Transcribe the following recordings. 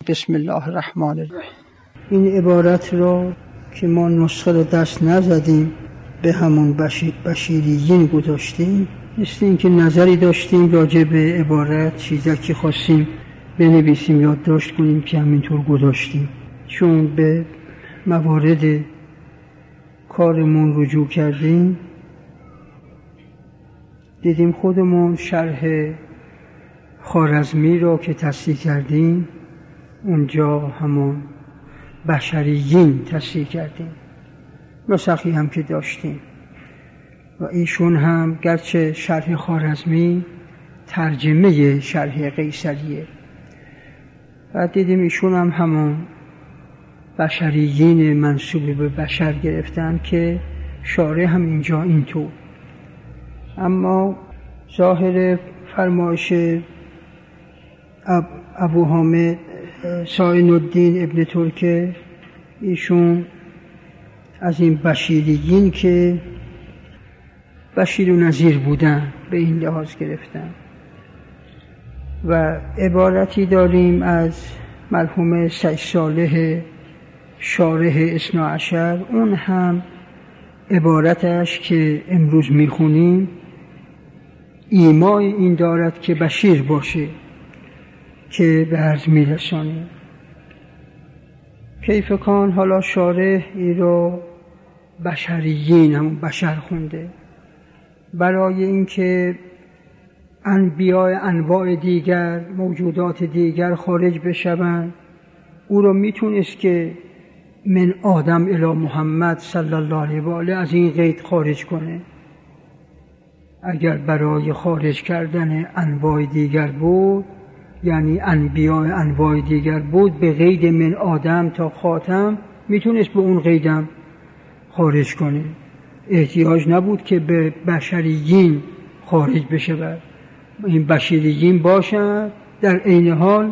بسم الله الرحمن الرحیم. این عبارت را که ما نسخه را دست نزدیم به همون بشیریین گذاشتیم، مثل اینکه نظری داشتیم راجع به عبارت، چیزی خواستیم بنویسیم یادداشت کنیم که همینطور گذاشتیم. چون به موارد کارمون رجوع کردیم دیدیم خودمون شرح خوارزمی را که تصحیح کردیم اونجا همون بشریین تصحیح کردیم، نسخی هم که داشتیم و ایشون هم گرچه شرح خوارزمی ترجمه شرح قیصریه و دیدیم ایشون هم همون بشریین منسوب به بشر گرفتن که شارح هم اینجا اینطور. اما ظاهر فرمایش ابو حامد ساین الدین ابن ترکه، ایشون از این بشیریین که بشیر و نذیر بودن به این لحاظ گرفتن. و عبارتی داریم از مرحوم سید صالح شارح اثنا عشر، اون هم عبارتش که امروز میخونیم ایمای این دارد که بشیر باشه که به عرض میرسانیم. کیف کان حالا شارح ای رو بشریین همون بشر خونده برای اینکه انبیاء انواع دیگر، موجودات دیگر خارج بشوند. او رو میتونست که من آدم الی محمد صلی الله علیه و آله از این قید خارج کنه. اگر برای خارج کردن انواع دیگر بود، یعنی انبیاء انواع دیگر بود، به قید من آدم تا خاتم میتونست به اون قیدم خارج کنه، احتیاج نبود که به بشریین خارج بشه. این بشریین باشن در عین حال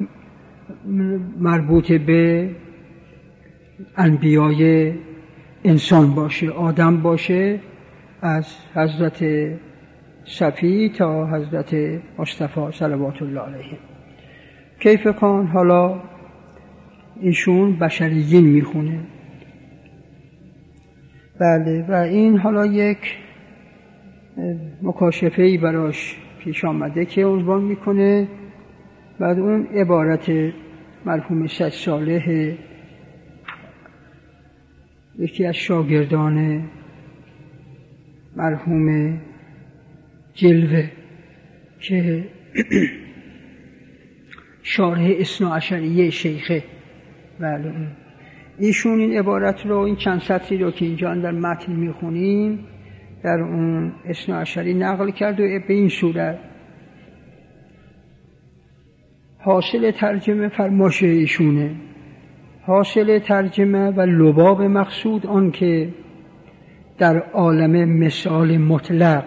مربوط به انبیاء انسان باشه، آدم باشه، از حضرت صفی تا حضرت مصطفی صلوات الله علیه. کیف کان حالا ایشون بشریین میخونه. بله، و این حالا یک مکاشفه‌ای براش پیش آمده که عنوان میکنه. بعد اون عبارت مرحوم سید صالح، یکی از شاگردان مرحوم جلوه که شارح اثنا عشریه شیخه، بله، ایشون این عبارت رو، این چند سطری رو که اینجا در متن میخونیم در اون اثنا عشری نقل کرد و به این صورت حاصل ترجمه فرماشه ایشونه. حاصل ترجمه و لباب مقصود آن که در عالم مثال مطلق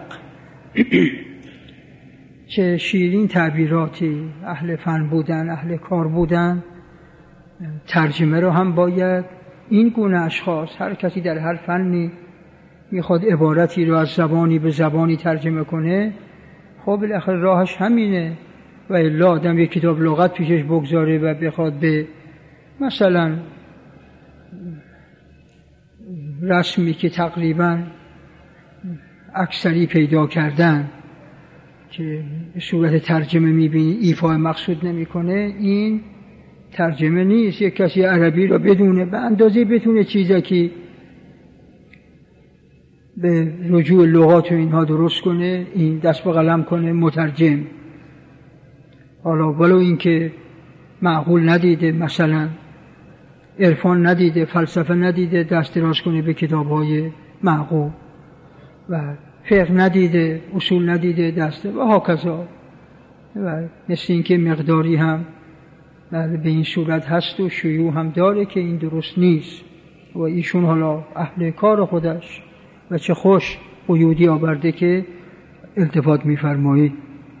چه شیرین تعبیراتی اهل فن بودن، اهل کار بودن، ترجمه رو هم باید این گونه اشخاص، هر کسی در هر فنی میخواد عبارتی رو از زبانی به زبانی ترجمه کنه، خب بالاخره راهش همینه. و الا آدم یک کتاب لغت پیشش بگذاره و بخواد به مثلا رسمی که تقریبا اکثری پیدا کردن که صورت ترجمه میبینی ایفای مقصود نمیکنه، این ترجمه نیست. یک کسی عربی رو بدونه، به اندازه بتونه چیزی که به رجوع لغات و اینها درست کنه، این دست به قلم کنه مترجم. حالا ولو این که معقول ندیده، مثلا عرفان ندیده، فلسفه ندیده، دست دراز کنه به کتاب‌های معقول، و فقه ندیده، اصول ندیده، دست و هاکذا. و مثل این که مقداری هم به این صورت هست و شیوع هم داره که این درست نیست. و ایشون حالا اهل کار خودش و چه خوش قیودی آورده که التفات می‌فرمایید.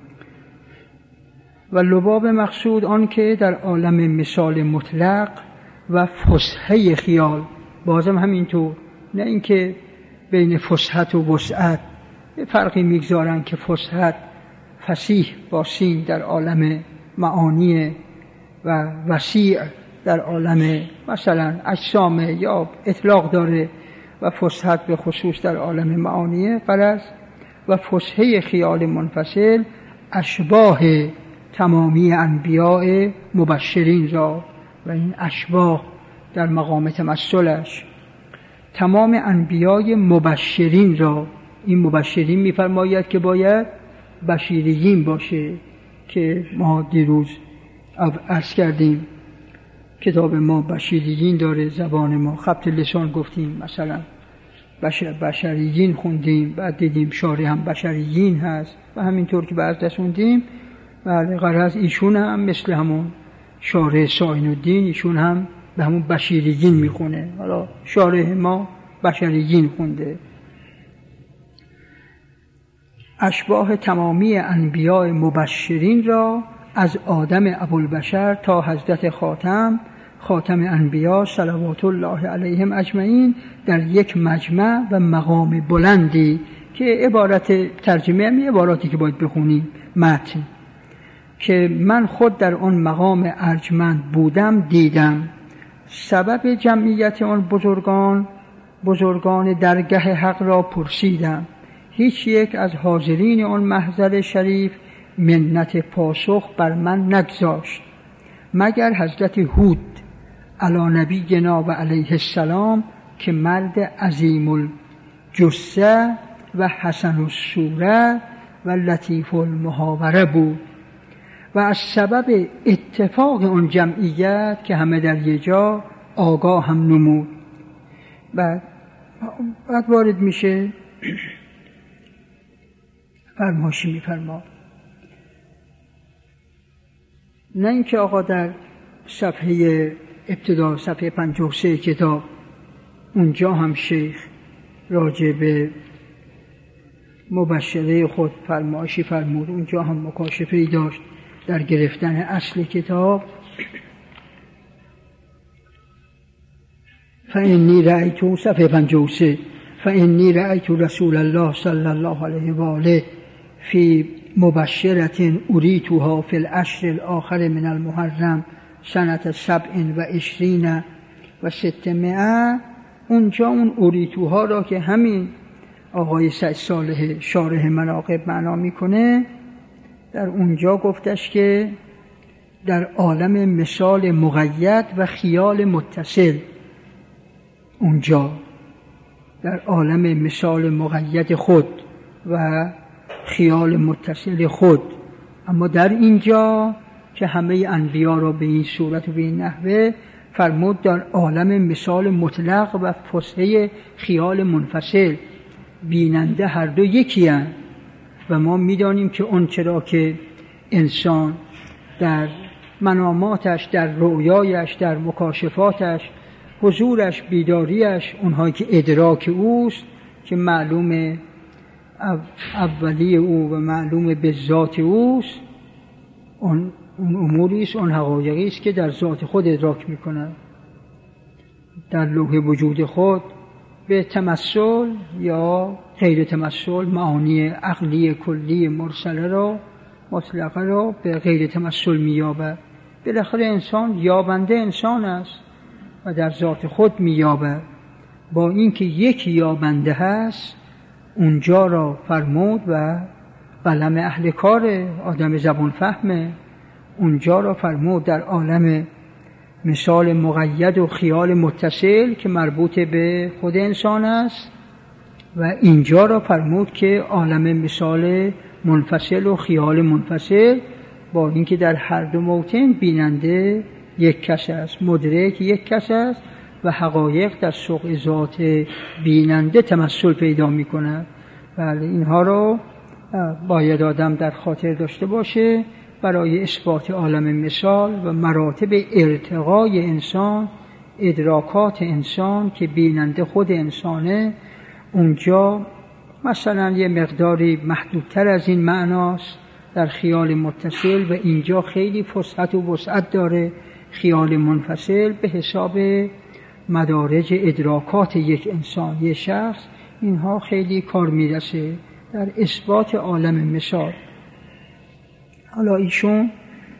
و لباب مقصود آن که در عالم مثال مطلق و فصحه خیال، بازم همینطور، نه اینکه بین فصحت و وسعت فرقی میگذارن که فصحت فصیح با سین در عالم معانی و وسیع در عالم مثلا اجسام یا اطلاق داره و فسحت به خصوص در عالم معانیه. غرض و فسحه خیال منفصل اشباه تمامی انبیاء مبشرین را، و این اشباه در مقام تمثلش تمام انبیای مبشرین را، این مبشرین می‌فرماید که باید بشیریین باشه که ما دیروز عرض کردیم کتاب ما بشیریین داره، زبان ما خط لسان گفتیم، مثلا بشریین خوندیم، بعد دیدیم شارح هم بشریین هست و همینطور که بعد رسوندیم. بله، غرض ایشون هم مثل همون شارح ساین الدین، ایشون هم به همون بشیریین میخونه، حالا شارح ما بشریین خونده. اشباه تمامی انبیاء مبشرین را از آدم ابوالبشر تا حضرت خاتم انبیا صلوات الله علیهم اجمعین در یک مجمع و مقام بلندی که عبارت ترجمه همی عباراتی که باید بخونیم متن، که من خود در آن مقام ارجمند بودم دیدم. سبب جمعیت آن بزرگان درگه حق را پرسیدم. هیچ یک از حاضرین آن محضر شریف منت پاسخ بر من نگذاشت مگر حضرت هود علی نبینا و علیه السلام که مرد عظیم الجثه و حسن الصوره و لطیف المحاوره بود و از سبب اتفاق اون جمعیت که همه در یه جا آگاه هم نمود. بعد وارد میشه فرماشی میفرما، نه اینکه آقا در صفحه ابتدا صفحه 53 کتاب اونجا هم شیخ راجع به مبشره خود فرمایشی فرمود، اونجا هم مکاشفه‌ای داشت در گرفتن اصل کتاب. فإنی رأیت صفحه 53 فإنی رأیت رسول الله صلی الله علیه و آله فی مبشرة اریتها فی العشر الاخر من المحرم سنة 27 و 600. اونجا اون اریتوها را که همین آقای سعد صالح شارح مناقب معنا میکنه، در اونجا گفتش که در عالم مثال مقید و خیال متصل، اونجا در عالم مثال مقید خود و خیال متصل خود، اما در اینجا که همه انبیا را به این صورت و به این نحوه فرمود در عالم مثال مطلق و فسحه خیال منفصل، بیننده هر دو یکی هستند و ما میدانیم که اون چرا که انسان در مناماتش، در رؤیایش، در مکاشفاتش، حضورش، بیداریش، اونهایی که ادراک اوست که معلوم اولی او و معلوم به ذات اوست، اون اموری است، اون حقایقی است که در ذات خود ادراک میکنه، در لوح وجود خود به تمثل یا غیر تمثل معانی عقلی کلی مرسله را مطلقه را به غیر تمثل مییابد. بالاخره انسان یابنده انسان است و در ذات خود مییابد. با اینکه یک یابنده هست اونجا را فرمود و قلم اهل کار آدم زبان فهمه، اونجا را فرمود در عالم مثال مقید و خیال متصل که مربوط به خود انسان است، و اینجا را فرمود که عالم مثال منفصل و خیال منفصل، با اینکه در هر دو موطن بیننده یک کس است، مدرک یک کس است و حقایق در سوق ذات بیننده تمثل پیدا می کند. بله، اینها رو باید آدم در خاطر داشته باشه برای اثبات عالم مثال و مراتب ارتقای انسان، ادراکات انسان که بیننده خود انسانه. اونجا مثلا یه مقداری محدودتر از این معناست در خیال متصل، و اینجا خیلی فسحت و وسعت داره خیال منفصل به حساب مدارج ادراکات یک انسان، یک شخص. اینها خیلی کار میرسه در اثبات عالم مثال. حالا ایشون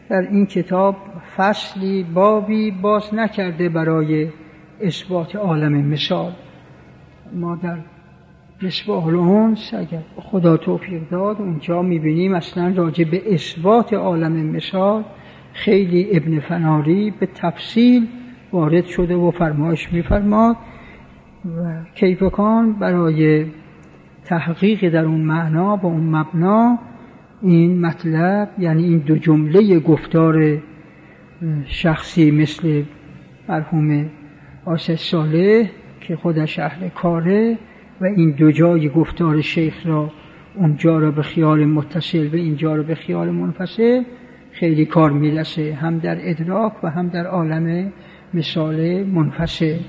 در این کتاب فصلی بابی باز نکرده برای اثبات عالم مثال. ما در مصباح الانس اگر خدا توفیق داد اونجا میبینیم اصلا راجع به اثبات عالم مثال خیلی ابن فناری به تفصیل وارد شده و فرمایش میفرماد و کیفکان برای تحقیق در اون معنا با اون مبنا این مطلب، یعنی این دو جمله گفتار شخصی مثل مرحوم آصف صالح که خودش اهل کاره و این دو جای گفتار شیخ را، اونجا را به خیال متصل و اینجا را به خیال منفصل، خیلی کار میرسه، هم در ادراک و هم در عالم مثال منفصل.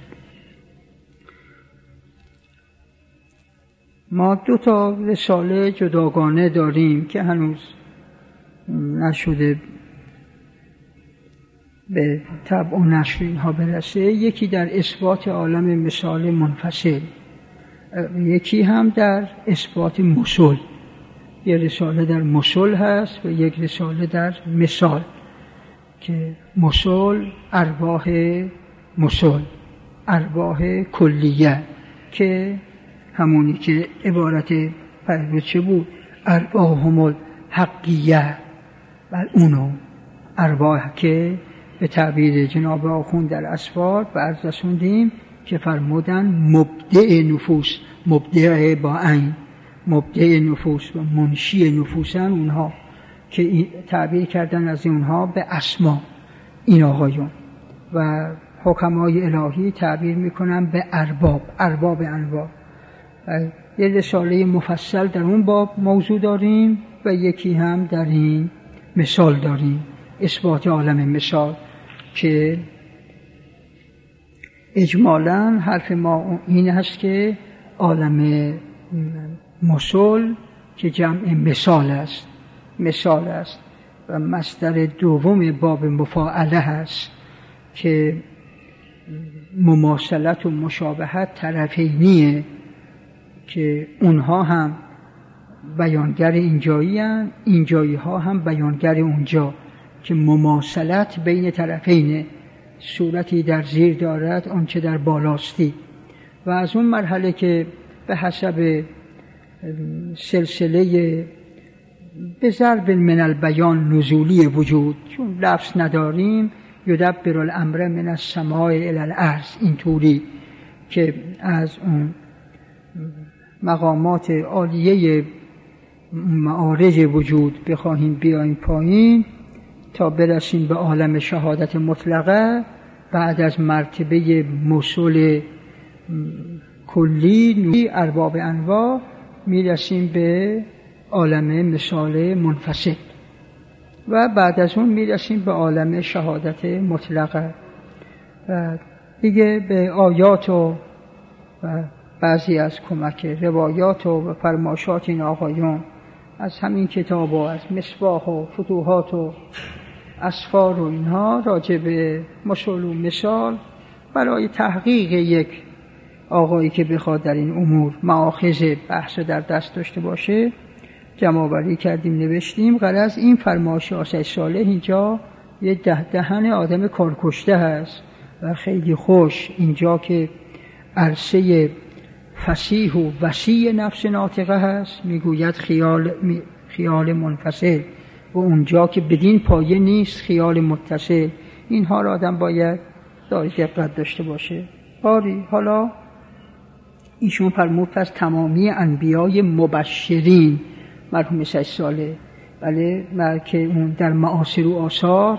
ما 2 رساله جداگانه داریم که هنوز نشده به طبع و نشر اینها برسه. یکی در اثبات عالم مثال منفصل، یکی هم در اثبات مثل. یک رساله در مثل هست و یک رساله در مثال که مثل ارواح کلیه که همونی که عبارت فرد چه بود؟ ارواحهم الحقیه. بل اونو ارواح که به تعبیر جناب آخوند در اسفار و عرض رسوندیم که فرمودن مبدع نفوس، مبدع با عین، مبدع نفوس و منشی نفوسن اونها که تعبیر کردن از اونها به اسما این آقایون، و حکمای الهی تعبیر میکنن به ارباب انواع. یه رساله مفصل در اون باب موضوع داریم و یکی هم در این مثال داریم، اثبات عالم مثال، که اجمالاً حرف ما این هست که عالم مثل که جمع مثال است و مصدر دوم باب مفاعله هست که مماثلت و مشابهت طرفینیه، که اونها هم بیانگر اینجایی هستند، اینجایی ها هم بیانگر اونجا، که مماثلت بین طرفینه، صورتی در زیر دارد آنچه در بالاستی. و از اون مرحله که به حسب سلسله به ضرب من البیان نزولی وجود، چون لفظ نداریم، یدبر الامر من السماء الی الارض، اینطوری که از اون مقامات عالیه معارج وجود بخواهیم بیایم پایین تا برسیم به عالم شهادت مطلقه. بعد از مرتبه مثل کلی ارباب انواع میرسیم به عالم مثال منفصل و بعد از اون میرسیم به عالم شهادت مطلقه. و دیگه به آیات و بعضی از کمک روایات و فرمایشات این آقایون از همین کتاب و از مصباح و فتوحات و اسفار و اینها راجع به مثل و مثال برای تحقیق یک آقایی که بخواد در این امور مآخذ بحث در دست داشته باشه جمع‌آوری کردیم، نوشتیم. غرض این فرمایش آصف صالح اینجا یه دهن آدم کارکشته هست و خیلی خوش، اینجا که عرصه فصیح و وسیع نفس ناطقه هست میگوید خیال منفصل، و اونجا که بدین پایه نیست خیال متصل. اینها را آدم باید دقت داشته باشه. حالا ایشون فرمود از تمامی انبیای مبشرین مرحوم آصف صالح، بله، که اون در معاصر و آثار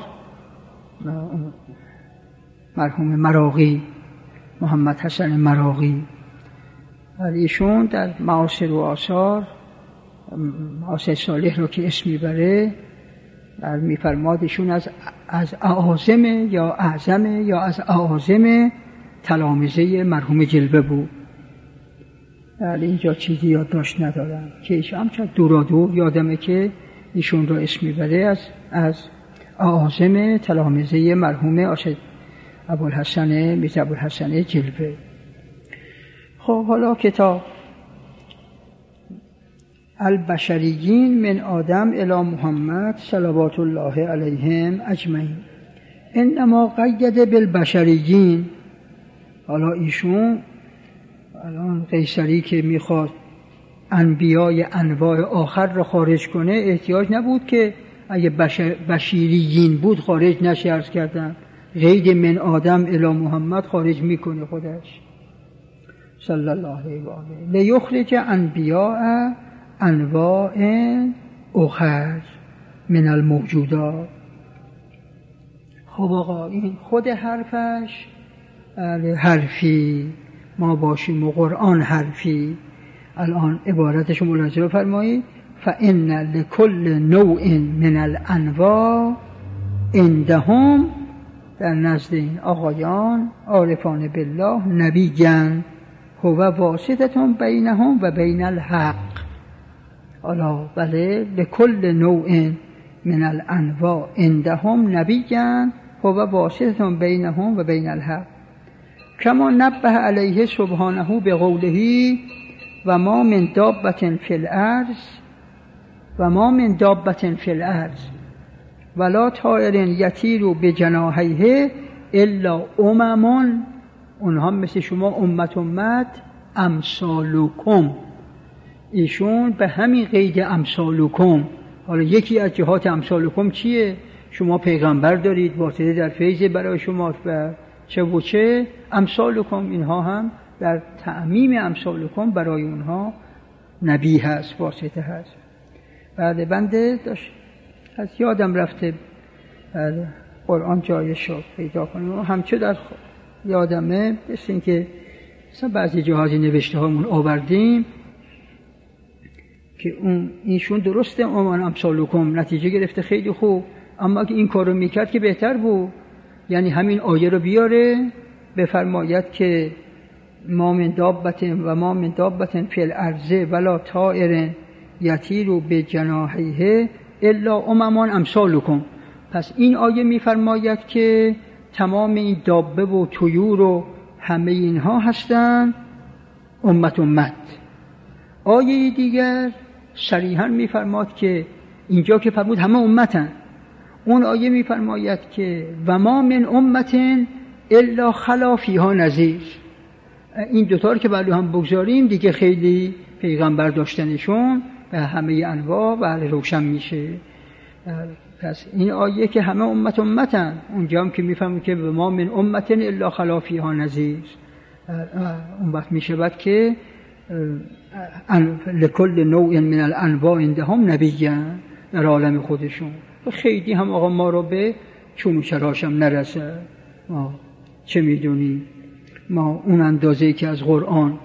مرحوم مراغی، محمد حسن مراغی، ایشون در معاصر و آثار آصف صالح رو که اسم میبره میفرماد ایشون از اعاظم یا اعظم یا از اعاظم تلامذه مرحوم جلوه بود. اینجا چیزی یادداشت ندارم که ایشون همچنان دورادور یادمه که ایشون رو اسم میبره از اعاظم تلامذه مرحوم میرزا ابوالحسن جلوه. خب حالا کتاب البشریین من آدم الی محمد صلوات الله علیهم اجمعین. انما قید بالبشریین. حالا ایشون الان قیصری که میخواد انبیای انواع آخر رو خارج کنه احتیاج نبود که اگه بشریین بود خارج نشه. عرض کردم قید من آدم الی محمد خارج میکنه خودش صلی الله علیه و آله. لیخرج انبیاء انواع اخر من الموجودات. خب آقا این خود حرفش حرفی ما باشیم و قرآن حرفی. الان عبارتش ملاحظه فرمایید فإن لكل نوع من الانواع عندهم، در نزد این آقایان عارفان بالله، نبیًا هو واسطة بینهم و بین الحق. حالا بله لكل نوع من الانواع عندهم نبیًا هو واسطة بینهم و بین الحق، کما نبه علیه سبحانه بقوله و ما من دابة فی الارض ولا طائر یطیر بجناحیه الا امم. اونها مثل شما امت امثالکم. ایشون به همین قید امثالکم. حالا یکی از جهات امثالکم چیه؟ شما پیغمبر دارید واسطه در فیض برای شما و چه و چه امثالکم. اینها هم در تعمیم امثالکم برای اونها نبی هست، واسطه هست. بله بنده داشت از یادم رفته قرآن جایش رو پیدا کنم، همچه در یادمه مثل این که بعضی جهازی نوشته هامون آوردیم که اینشون درسته امان امثالکم نتیجه گرفته خیلی خوب، اما که این کار رو میکرد که بهتر بود. یعنی همین آیه رو بیاره بفرماید که ما من دابة فی الارض ولا طائر یطیر بجناحیه الا امم امثالکم. پس این آیه میفرماید که تمام این دابه و طیور و همه اینها هستند امت. آیه دیگر صریحا میفرماید که اینجا که فرمود همه امتن، اون آیه میفرماید که و ما من امت الا خلا فیها نذیر. این دوتا رو که بلو هم بگذاریم دیگه خیلی پیغمبر داشتنشون به همه انواع بله روشن میشه. پس این آیه که همه امتن، اونجا هم که میفهمیم که به ما من امت الا خلا فیها نذیر، اون وقت میشود که لکل نوع من الانواع عندهم نبیًا در عالم خودشون. خیلی هم آقا ما رو به چون و چراشم نرسه. ما چه میدونیم؟ ما اون اندازه‌ای که از قرآن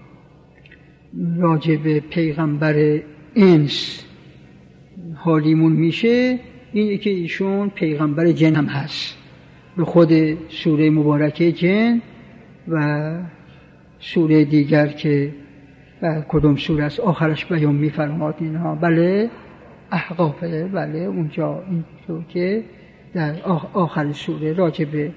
راجع به پیغمبر انس حالیمون میشه اینه که ایشون پیغمبر جن هم هست. به خود سوره مبارکه جن و سوره دیگر که کدوم سوره است آخرش بیان میفرماد اینها بله احقافه، بله اونجا این که در آخر سوره راجع به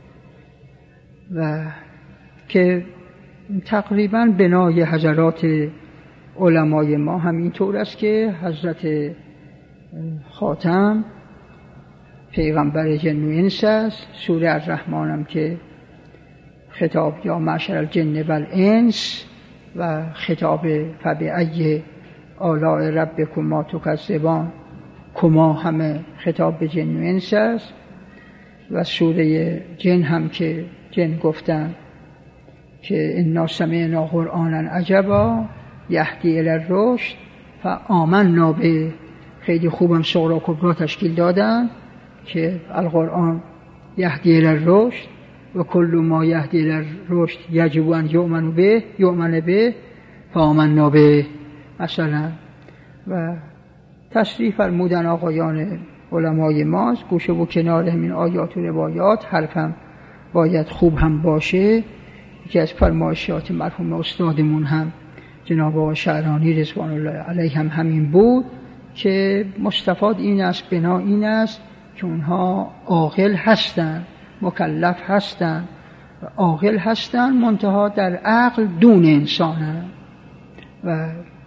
و که تقریبا بنای حضرات علمای ما همینطور است که حضرت خاتم پیغمبر جن و انس است. سوره الرحمن هم که خطاب یا معشر الجن و الانس و خطاب فبأی آلاء ربکما تکذبان کما همه خطاب به جن و انس است. و سوره جن هم که جن گفتن که انا سمعنا قرآنا عجبا یهدی الی الرشد فآمنا به. خیلی خوبم صغرا کبرا تشکیل دادن که القرآن یهدی الی الرشد و کل ما یهدی الی الرشد یجب ان یؤمن به فآمنا به مثلا. و تصریح فرمودن آقایان علمای ماست گوشه و کنار همین آیات و روایات حرفم باید خوب هم باشه. یکی از فرمایشات مرحوم استادمون هم جناب آقای شعرانی رضوان الله علیه هم همین بود که مستفاد این است، بنا این است که اونها عاقل هستن، مکلف هستن و عاقل هستن، منتها در عقل دون انسانن و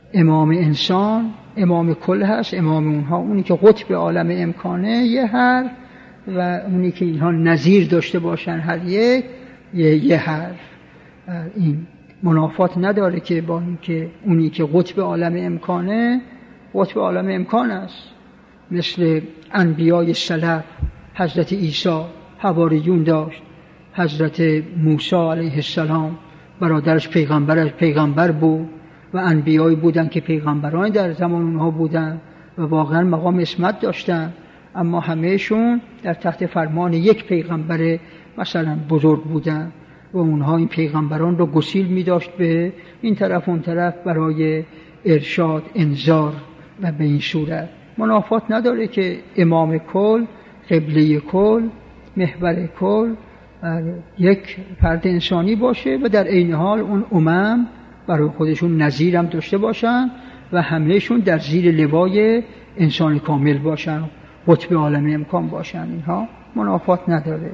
امام انسان امام کل هست، امام اونها، اونی که قطب عالم امکانه یه حرف و اونی که اینها نظیر داشته باشن هر یک یه حرف. این منافات نداره که با این که اونی که قطب عالم امکانه قطب عالم امکان است، مثل انبیای سلف. حضرت عیسی حواریون داشت، حضرت موسی علیه السلام برادرش پیغمبر بود و انبیایی بودن که پیغمبران در زمان اونها بودن و واقعا مقام اسمت داشتن، اما همهشون در تحت فرمان یک پیغمبر مثلا بزرگ بودن و اونها این پیغمبران رو گسیل می داشت به این طرف اون طرف برای ارشاد، انذار و به این صورت. منافات نداره که امام کل، قبله کل، محور کل یک فرد انسانی باشه و در عین حال اون امم برای خودشون نظیر هم داشته باشن و همهشون در زیر لوای انسان کامل باشن، قطب عالم امکان باشن. اینها منافات نداره.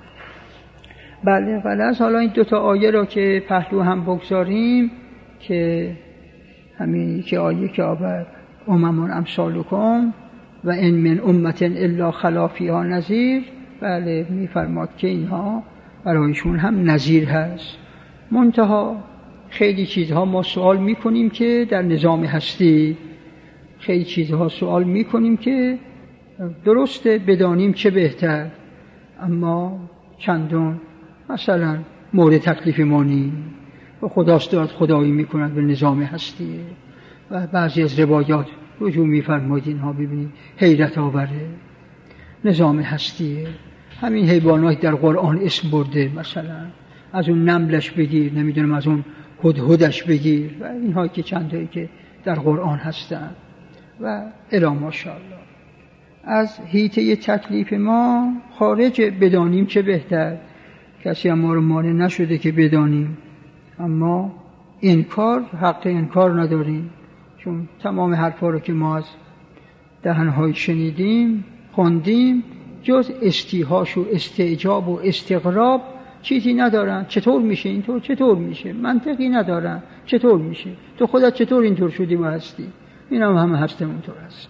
بله غلط. حالا این دوتا آیه را که پهلو هم بگذاریم که همین که آیه که آورد امم امثالکم و ان من امة الا خلا فیها نذیر، بله میفرماد که اینها برایشون هم نذیر هست. منتها خیلی چیزها ما سوال میکنیم که در نظام هستی خیلی چیزها سوال میکنیم که درسته بدانیم چه بهتر، اما چندان مثلا مورد تکلیف ما نیست و خداست دارد خدایی میکند به نظام هستی و بعضی از روایات رجوع میفرماید اینها ببینید حیرت آوره. نظام هستیه، همین حیوانات در قرآن اسم برده، مثلا از اون نملش بگیر، نمیدونم از اون هدهدش بگیر و اینها که چندایی که در قرآن هستن و الی ماشاءالله. از حیطه تکلیف ما خارج بدانیم چه بهتر. کسی هم ما رو مانع نشده که بدانیم، اما حق انکار نداریم، چون تمام حرفا رو که ما از دهنهای شنیدیم خوندیم جز استیحاش و استعجاب و استغراب چیزی ندارن. چطور میشه اینطور؟ چطور میشه؟ منطقی ندارن. چطور میشه؟ تو خودت چطور اینطور شدی و هستی؟ این هم همه هستم اونطور هست.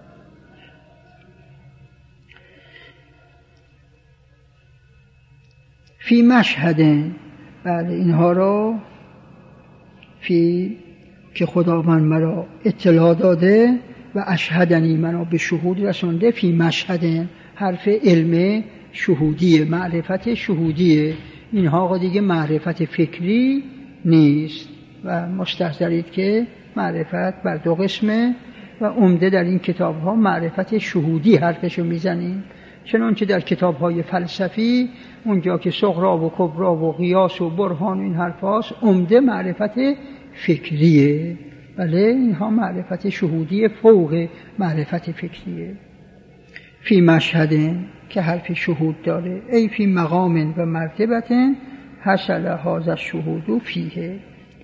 فی مشهد، بله اینها رو فی که خداوند مرا اطلاع داده و اشهدنی مرا به شهود رسانده. فی مشهد حرف علم شهودیه، معرفت شهودیه. اینها دیگه معرفت فکری نیست و مستحضرید که معرفت بر دو قسمه و عمده در این کتاب ها معرفت شهودی حرفشو میزنیم. چنانچه در کتاب های فلسفی اونجا که صغرا و کبرا و قیاس و برهان این حرف هاست عمده معرفت فکریه. بله اینها معرفت شهودی فوق معرفت فکریه. فی مشهد که حرف شهود داره، ای فی مقام و مرتبت حصل هذا الشهود فیه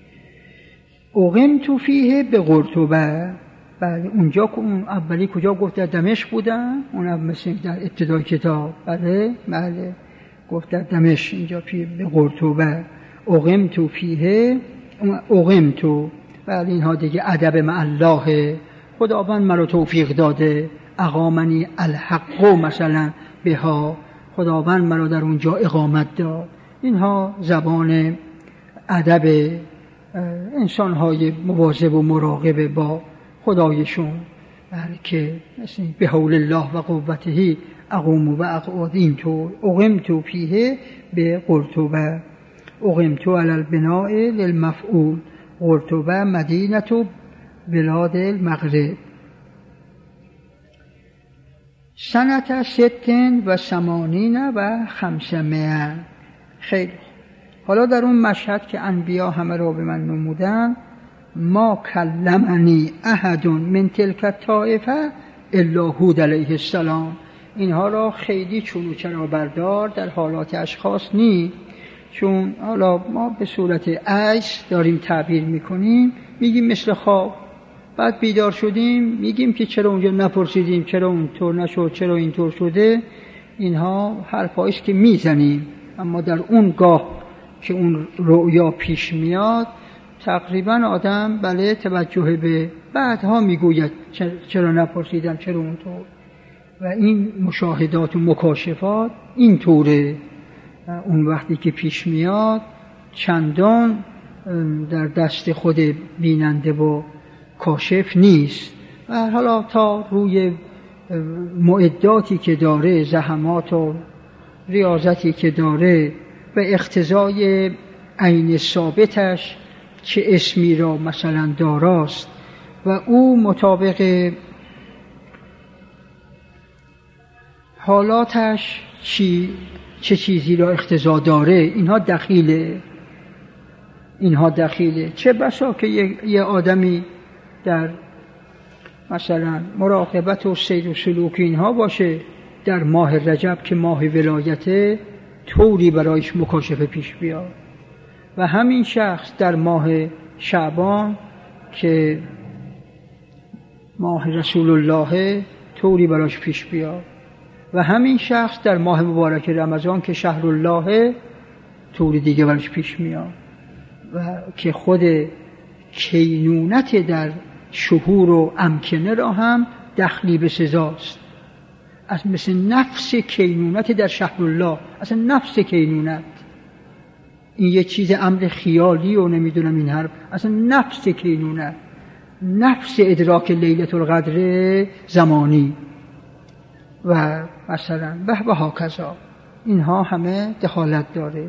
اقمت فیه به قرطبه. بله اونجا که اون اولی کجا گفت در دمشق بودن، اون مثل در ابتدای کتاب بله گفت در دمشق، اینجا به قرطبه اقمت فیه اقمت. بله اینها دیگه ادب مع الله، خداوند مرا توفیق داده، اقامنی الحق مثلا بها، خداوند مرا در اونجا اقامت داد. اینها زبان ادب انسان‌های مواظب و مراقب با خدایشون، که مثل به حول الله و قوته اقوم و اقعد. اینطور اقمت فیه به قرطبه. اقمت علی البناء للمفعول. قرطبه مدینه بلاد المغرب. سنت 86 و 500. خیلی حالا در اون مشهد که انبیا همه را به من نمودن، ما کلمنی احد من تلک الطائفه الا هود علیه السلام. اینها را خیلی چون و چرا بردار در حالات اشخاص نی، چون حالا ما به صورت عجز داریم تعبیر میکنیم، میگیم مثل خواب، بعد بیدار شدیم میگیم که چرا اونجا نپرسیدیم، چرا اونطور نشد، چرا اینطور شده. اینها حرفاییست که میزنیم، اما در اون گاه که اون رؤیا پیش میاد تقریبا آدم بله توجه به بعدها میگوید چرا نپرسیدم، چرا اونطور. و این مشاهدات و مکاشفات این طوره. اون وقتی که پیش میاد چندان در دست خود بیننده و کاشف نیست. و حالا تا روی معداتی که داره، زحمات و ریاضتی که داره و اقتضای عین ثابتش چه اسمی را مثلا داراست و او مطابق حالاتش چه چیزی را اقتضا داره، اینها دخیله. چه بسا که یه آدمی در مثلا مراقبت و سیر و سلوک اینها باشه، در ماه رجب که ماه ولایته طوری برایش مکاشفه پیش بیاد، و همین شخص در ماه شعبان که ماه رسول الله طوری برایش پیش بیاد، و همین شخص در ماه مبارک رمضان که شهر الله طوری دیگه برایش پیش میاد. و که خود کینونت در شهور و امکنه را هم دخلی به سزاست، از مثل نفس کینونت در شهر الله، اصلا نفس کینونت، این یه چیز امر خیالی و نمیدونم این حرف، اصلا نفس کینونت، نفس ادراک لیلة القدر زمانی و مثلا و هاکذا، اینها همه دخالت داره.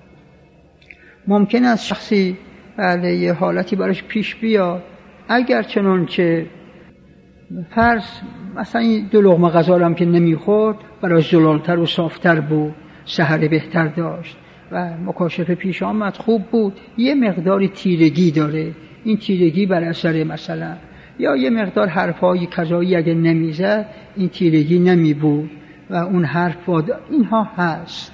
ممکن است شخصی بله یه حالتی براش پیش بیاد، اگر چنانچه فرض مثلا 2 لقمه غذا هم که نمیخورد براش زلالتر و صافتر بود، سحر بهتر داشت و مکاشفه پیش آمد خوب بود، یه مقداری تیرگی داره، این تیرگی بر اثر مثلا یا یه مقدار حرفای کذایی اگه نمیزد این تیرگی نمی بود و اون حرف اینها هست.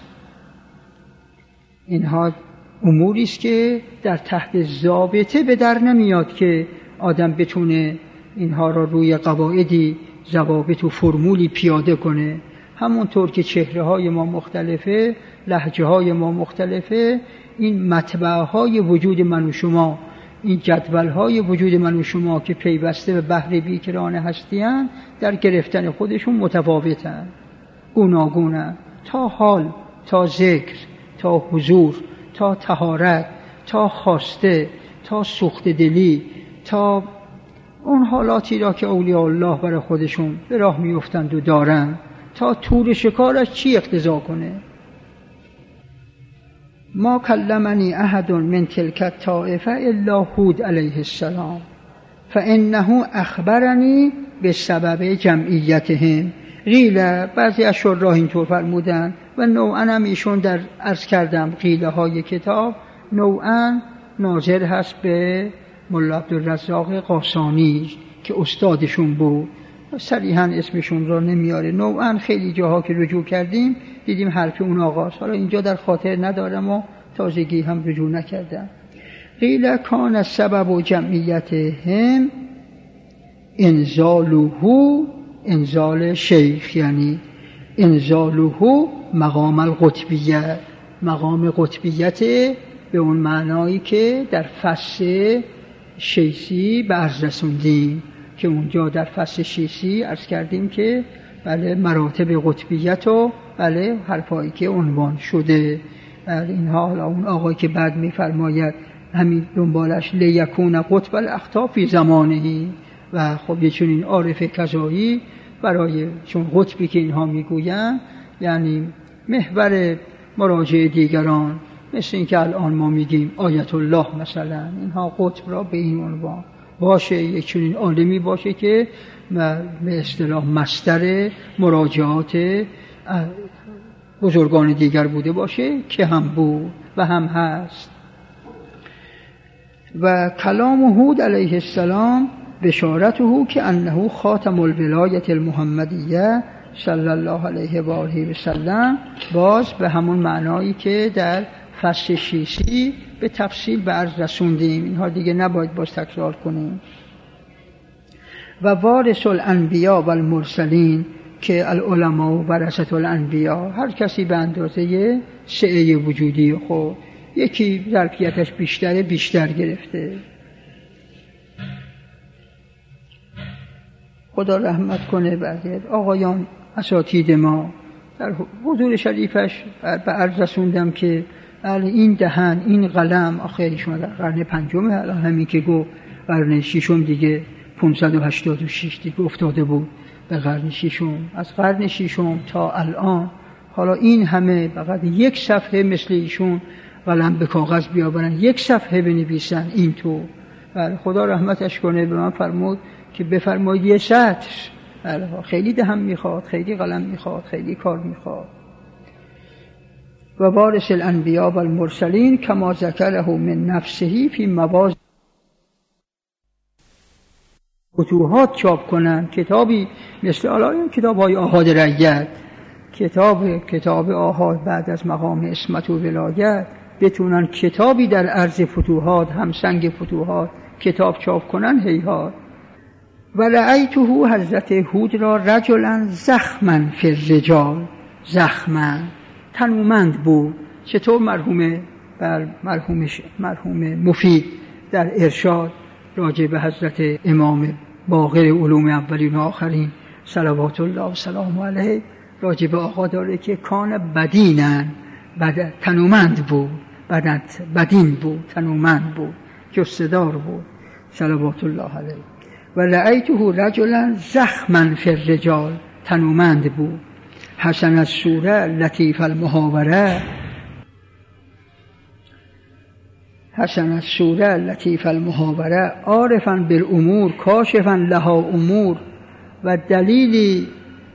اینها اموری است که در تحت ضابطه به در نمیاد که آدم بتونه اینها را روی قواعدی، ضوابط و فرمولی پیاده کنه. همونطور که چهره های ما مختلفه، لهجه های ما مختلفه، این مطبعه های وجود من و شما، این جدول های وجود من و شما که پیوسته به بحر بیکران هستی‌اند، در گرفتن خودشون متفاوتند، گوناگونند، تا حال، تا ذکر، تا حضور، تا طهارت، تا خواسته، تا سوخت دلی، تا اون حالاتی را که اولیاء الله برای خودشون به راه میافتند و دارن، تا طور شکارش چی اقتضا کنه. ما کلمنی احد من تلک الطائفه الا هود علیه السلام فانه اخبرنی بسبب جمعیتهم. قیل، بعضی از شراح اینطور فرمودن و نوعا هم ایشون در عرض کردم قیله های کتاب نوعا ناظر هست به مولا عبدالرزاق قاسانی که استادشون بود، صریحاً اسمشون را نمیاره، نوعا خیلی جاها که رجوع کردیم دیدیم حرف اون آقاست، حالا اینجا در خاطر ندارم و تازگی هم رجوع نکردم. قیل کان السبب و جمعیتهم انزاله، انزال شیخ یعنی انزاله مقام القطبیت، مقام قطبیت به اون معنایی که در فصل شیسی به عرض رسوندیم، که اونجا در فصل شیسی عرض کردیم که بله مراتب قطبیت و بله حرفایی که عنوان شده. بله اینها حالا اون آقایی که بعد میفرماید همین دنبالش لیکون قطب الاقطاب فی زمانهی، و خب یه چنین عارف کذایی برای چون قطبی که اینها میگوین یعنی محور مراجعه دیگران، مثل این که الان ما میگیم آیت الله مثلا، اینها قطب را به این عنوان باشه، یک چنین عالمی باشه که به اصطلاح مصدر مراجعات بزرگان دیگر بوده باشه، که هم بود و هم هست. و کلام هود علیه السلام بشارته که انه خاتم الولایت المحمدیه صلی الله علیه و آله و سلم، باز به همون معنایی که در فصل شیسی به تفصیل به عرض رسوندیم، اینها دیگه نباید باز تکرار کنیم. و وارث الانبیاء و المرسلین که العلماء ورثة الانبیاء، هر کسی به اندازه سعه وجودی خود، یکی ظرفیتش بیشتر گرفته. خدا رحمت کنه بعضی آقایان اساتید ما در حضور شریفش به عرض رسوندم که این دهن این قلم آخرشون در قرن پنجم، الان همین که گفت قرن ششم دیگه 586 دیگه افتاده بود به قرن ششم. از قرن ششم تا الان حالا این همه فقط یک صفحه مثل ایشون قلم به کاغذ بیاورن، یک صفحه بنویسن اینطور. خدا رحمتش کنه به من فرمود که بفرمایید یه سطر. خیلی دهن میخواد، خیلی قلم میخواد، خیلی کار میخواد. و وارث الانبیاء و المرسلین کما ذکره من نفسه فی مواضع فتوحات چاپ کنن، کتابی مثل الان کتاب‌های آحاد رعیت، کتاب آحاد بعد از مقام عصمت و ولایت بتونن کتابی در عرض فتوحات، همسنگ فتوحات کتاب چاپ کنن. هیهات. و رأیته حضرت هود را رجلا زخما فی الرجال، زخما تنومند بود. چطور مرحوم مفید در ارشاد راجع به حضرت امام باقر علوم اولین و آخرین صلوات الله و سلام علیه راجع به آقا داره که کان بدینن، تنومند بود، بدین بود، تنومند بود، جستدار بود صلوات الله علیه. و رأیته رجلا زخما فی الرجال، تنومند بود، حسن الصوره لطیف المحاوره، حسن الصوره لطیف المحاوره، عارفا بالامور کاشفا لها امور. و دلیلی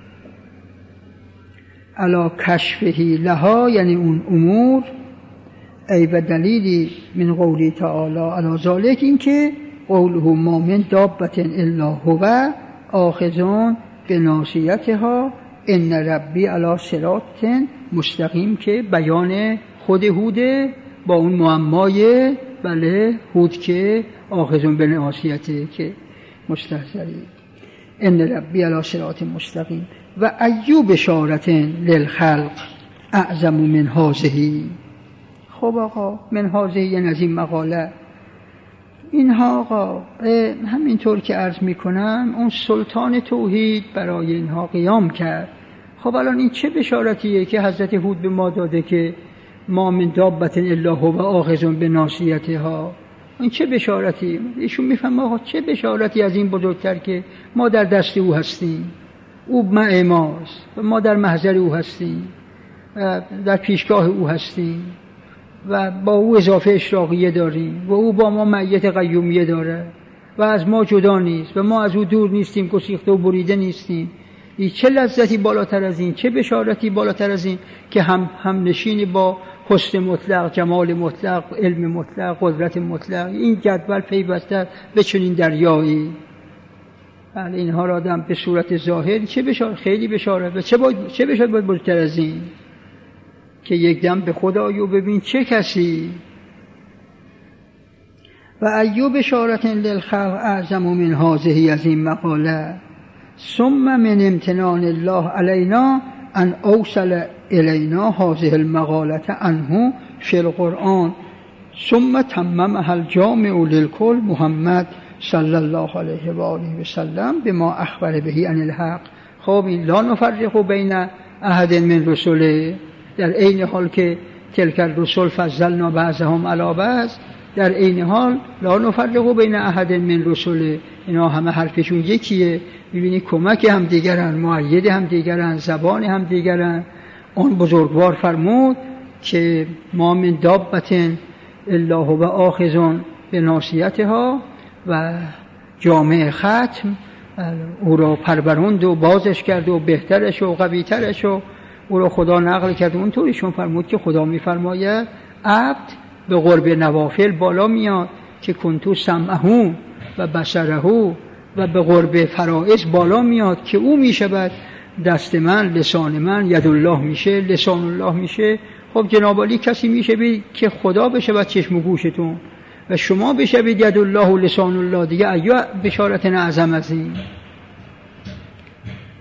علی کشفه لها، یعنی اون امور، ای و دلیلی من قولی تعالی علی ذالک، این که قوله ما من دابة الا هو آخذ بناصیتها ان ربی علی صراط مستقیم، که بیان خود هوده با اون معمای هود که آخذ بناصیته که مستحضری، ان ربی علی صراط مستقیم. و ایو بشارت للخلق اعظم من هذه. خب آقا من هذه یعنی از این مقاله اینها آقا همینطور که عرض میکنم اون سلطان توحید برای اینها قیام کرد. خب الان این چه بشارتیه که حضرت هود به ما داده که ما من دابة الا هو آخذ بناصیتها؟ این چه بشارتی؟ ایشون میفهمه آقا چه بشارتی از این بزرگتر که ما در دست او هستیم، او مع ماست و ما در محضر او هستیم، در پیشگاه او هستیم و با او اضافه اشراقیه داریم و او با ما معیت قیومیه داره و از ما جدا نیست و ما از او دور نیستیم، گسیخته و بریده نیستیم. این چه لذتی بالاتر از این، چه بشارتی بالاتر از این که هم نشینی با حسن مطلق، جمال مطلق، علم مطلق، قدرت مطلق، این جدول پیوسته به چنین دریایی. اینها را آدم به صورت ظاهر چه بشارت، خیلی بشارت، و چه بشارت باید بزرگتر از این که یک دم به خدا و ببین چه کسی. و ایو بشارت للخلق اعظم من هذه، از این مقاله. ثم من امتنان الله علینا ان اوصل الینا هذه المقاله عنه فی القرآن ثم تممها الجامع للکل محمد صلی الله علیه و آله و سلم بما اخبر به عن الحق. خب این لا نفرق بین احد من رسله، در عین حال که تلک الرسل فضلنا بعضهم علی بعض، در عین حال لا نفرق بین احد من رسله، اینا همه حرفشون یکیه. می‌بینی کمک هم دیگرن، مؤید هم دیگرن، زبان هم دیگرن. اون بزرگوار فرمود که ما من دابة الا هو آخذ بناصیتها و جامع ختم او را پروراند و بازش کرد و بهترش و قویترش و او را خدا نقل کرد. اونطوریشون فرمود که خدا میفرماید عبد به قرب نوافل بالا میاد که کنتو سمعه و بصره و به قرب فرائض بالا میاد که او میشود دست من، لسان من، ید الله میشه، لسان الله میشه. خب جناب علی کسی میشه که خدا بشود چشم و گوشتون و شما بشوید ید الله و لسان الله، دیگه ایا بشارت اعظم از این.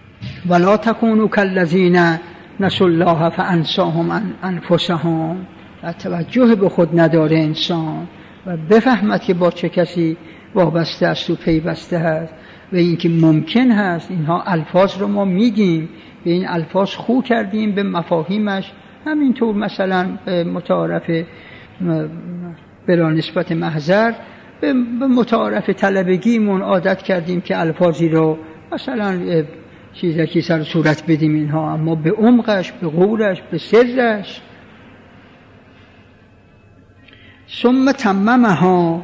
ولا تکونوا کالذین نسوا الله فانساهم انفسهم. و توجه به خود نداره انسان و بفهمد که با چه کسی وابسته است و پیوسته هست و اینکه ممکن هست اینها الفاظ رو ما میگیم، به این الفاظ خو کردیم، به مفاهیمش همینطور مثلا متعارف بلا نسبت محضر به متعارف طلبگیمون عادت کردیم که الفاظی رو مثلا چیزی که سر صورت بدیم اینها، اما به عمقش، به غورش، به سرش. ثم تممها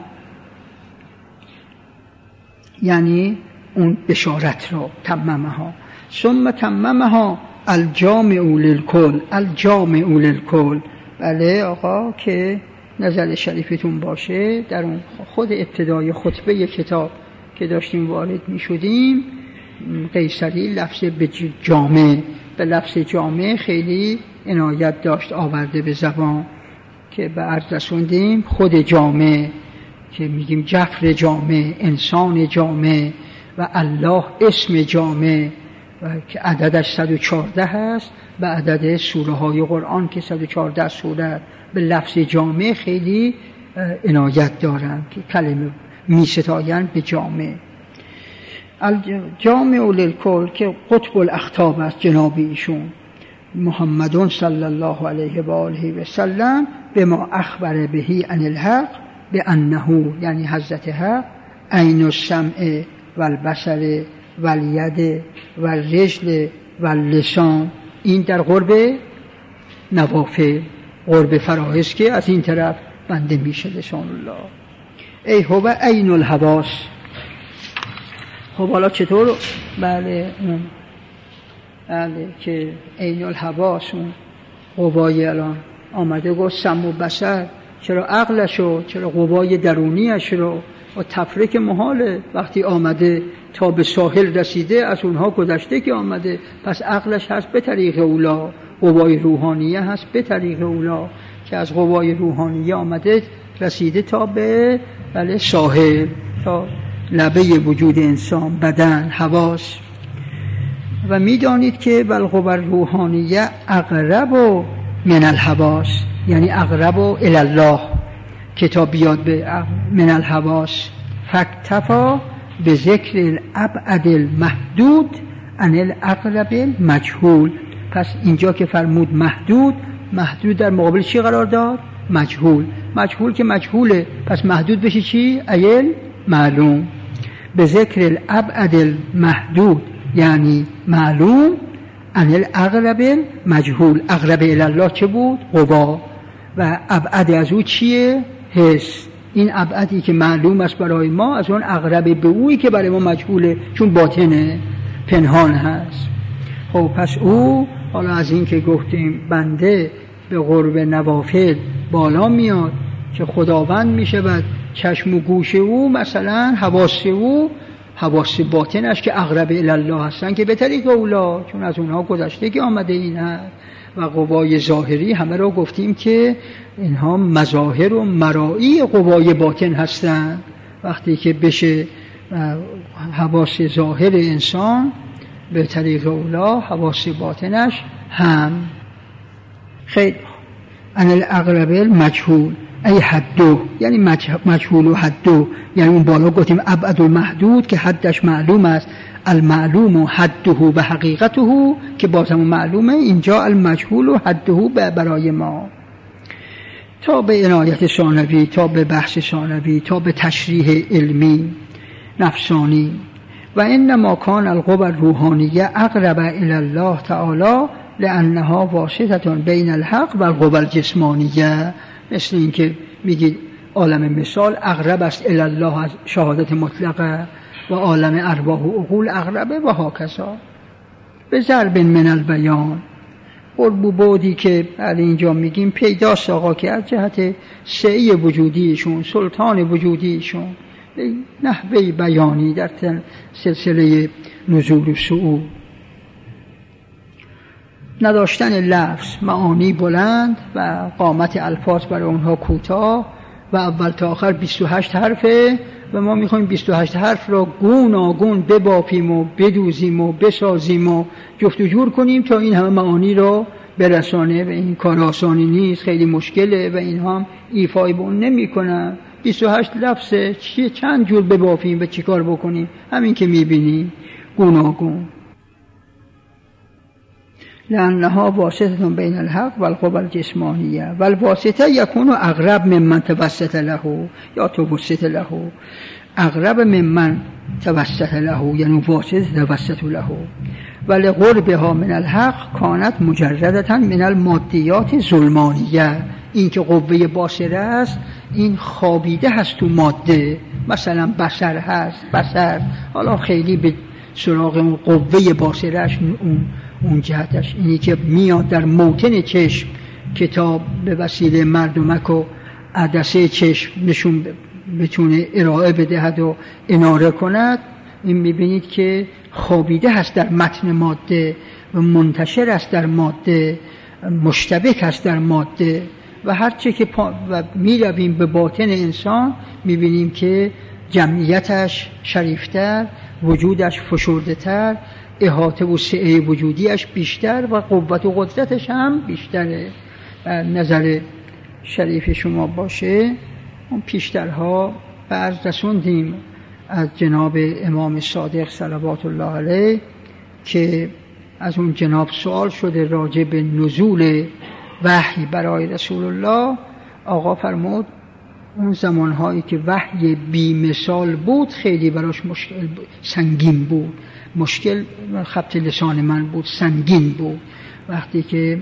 یعنی اون بشارت رو تممها. ثم تممها الجامع للکل، الجامع للکل. بله آقا که نظر شریفتون باشه در اون خود ابتدای خطبه کتاب که داشتیم وارد می شدیم قیصری لفظ به جامع، به لفظ جامع خیلی عنایت داشت آورده به زبان که به عرض رسوندیم. خود جامع که میگیم جفر جامع، انسان جامع و الله اسم جامع و که عددش 114 هست به عدد سوره های قرآن که 114 سوره به لفظ جامع خیلی عنایت دارن که کلمه می ستاین به جامع. الجامع للکل که قطب الاقطاب است جناب ایشون محمدون صلی الله علیه و آله و سلم به ما اخبر بهی عن الحق به انه یعنی حضرت حق عین السمع و البصر و الید و الرجل و اللسان. این در قرب نوافل، قرب فرائض که از این طرف بنده میشه لسان الله. ای هو عین الحواس. خب حالا چطور؟ بله که عین الحواس اون قوای الان آمده گفت سمع و بصر، چرا عقلشو، چرا قوای درونیش رو و تفریق محاله وقتی آمده تا به ساحل رسیده از اونها گذشته که آمده، پس عقلش هست به طریق اولا، قوای روحانیه هست به طریق اولا که از قوای روحانیه آمده رسیده تا به بله ساحل، تا لبه وجود انسان، بدن، حواس. و میدانید که بالقوى روحانیه اقرب من الحواس، یعنی اقرب الی الله کتاب بیاد به من الحواس. فاکتفا به ذکر الابعد المحدود عن الاقرب المجهول. پس اینجا که فرمود محدود، محدود در مقابل چی قرار داد؟ مجهول. مجهول که مجهوله، پس محدود بشه چی؟ ایل معلوم. به ذکر الابعد المحدود یعنی معلوم عن الاقرب المجهول. اقرب الی الله چه بود؟ قوا. و ابعد از او چیه؟ حس. این ابعدی که معلوم است برای ما از اون اقرب به اویی که برای ما مجهوله، چون باطنه، پنهان هست. خب پس او حالا از این که گفتیم بنده به قرب نوافل بالا میاد که خداوند میشه و چشم و گوش او مثلا حواس او، حواس باطنش که اقرب الی الله هستن که به طریق اولا، چون از اونها گذشته که آمده این هست. و قوای ظاهری همه را گفتیم که اینها مظاهر و مرائی قوای باطن هستند. وقتی که بشه حواس ظاهر انسان به طریق اولا، حواس باطنش هم. خیلی ان الاقرب المجهول ای حدو، یعنی مجهول و حدو، یعنی اون بالا گفتیم ابعد المحدود که حدش معلوم است، المعلوم و حده و حقیقته که بازم معلومه. اینجا المجهول و حده برای ما تا به عنایت ثانوی، تا به بحث ثانوی، تا به تشریح علمی نفسانی. و انما کان القوى الروحانیه اقرب الی الله تعالی لانها واسطه بین الحق و القوى الجسمانیه. مثل این که میگید عالم مثال اقرب است الی الله از شهادت مطلقه و عالم ارواح و عقول اقربه و هاکذا. به ضرب من البیان، قرب و بعدی که بعد اینجا میگیم پیداست آقا که از جهت سعی وجودیشون، سلطان وجودیشون، نحوه بیانی در سلسله نزول و صعود، نداشتن لفظ، معانی بلند و قامت الفاظ برای اونها کوتاه و اول تا آخر 28 حرفه و ما میخوایم 28 حرف را گوناگون ببافیم و بدوزیم و بسازیم و جفت و جور کنیم تا این همه معانی را برسانه و این کار آسانی نیست، خیلی مشکله و اینها هم ایفای به اون نمی‌کنن. 28 لفظه چند جور ببافیم و چیکار بکنیم؟ همین که می‌بینیم گوناگون. لأنها واسطة بین الحق والقوى الجسمانیه والواسطه یکون اقرب ممن توسط له یا توسط له، اقرب ممن توسط له یعنی واسطه توسط له، ولقربها من الحق کانت مجردة من المادیات ظلمانیه. این که قوه باصره است این خوابیده هست تو ماده، مثلا بصر هست، بصر حالا خیلی به سراغ اون قوه باصرهش اون جهتش اینی که میاد در موطن چشم کتاب به وسیله مردمک و عدسه چشم نشون بتونه ارائه بدهد و اناره کند. این میبینید که خوابیده هست در متن ماده و منتشر است در ماده، مشتبک است در ماده و هرچه که و میرویم به باطن انسان میبینیم که جمعیتش شریفتر، وجودش فشرده‌تر، احاطه و سعه وجودیش بیشتر و قوت و قدرتش هم بیشتره. نظر شریف شما باشه اون پیشترها عرض رسوندیم از جناب امام صادق صلوات الله علیه که از اون جناب سوال شده راجع به نزول وحی برای رسول الله. آقا فرمود اون زمانهایی که وحی بی مثال بود خیلی براش مشکل بود، سنگین بود، مشکل خط لسان من بود، سنگین بود. وقتی که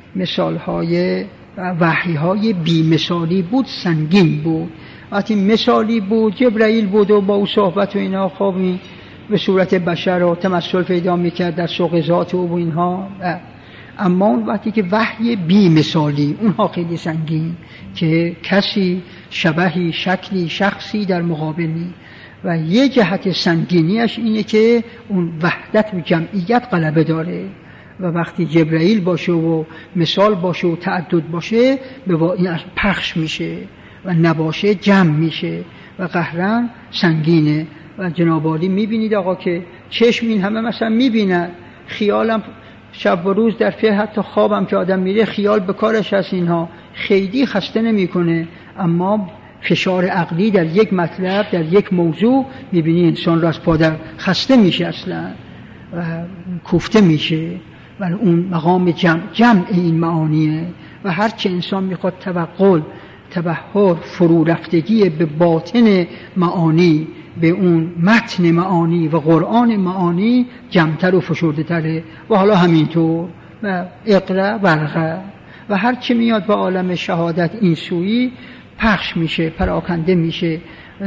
مثالهای وحیهای بی مثالی بود سنگین بود. وقتی مثالی بود جبرائیل بود و با او صحبت و اینا خوابی به صورت بشر و تمثل پیدا میکرد در سوق ذات و اینها. اما اون وقتی که وحی بی مثالی اونها خیلی سنگین که کسی شبهی شکلی شخصی در مقابلی و یه جهت سنگینیش اینه که اون وحدت و جمعیت غلبه داره و وقتی جبرائیل باشه و مثال باشه و تعدد باشه به این پخش میشه و نباشه جمع میشه و قهرن سنگینه. و جناب عالی میبینید آقا که چشم این همه مثلا میبینن، خیالم شب و روز در فکر، حتی خوابم که آدم میره خیال به کارش هست، اینها خیلی خسته نمیکنه. اما فشار عقلی در یک مطلب در یک موضوع میبینی انسان را از پادر خسته میشه اصلا و کوفته میشه و اون مقام جمع این معانیه و هرچه انسان میخواد توقل، تبحر، فرو رفتگی به باطن معانی، به اون متن معانی و قرآن معانی جمعتر و فشرده تره. و حالا همینطور و اقرأ ورقه و هرچه میاد به عالم شهادت این سویی پخش میشه، پراکنده میشه،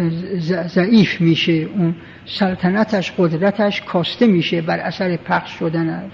ضعیف میشه، اون سلطنتش قدرتش کاسته میشه بر اثر پخش شدنش.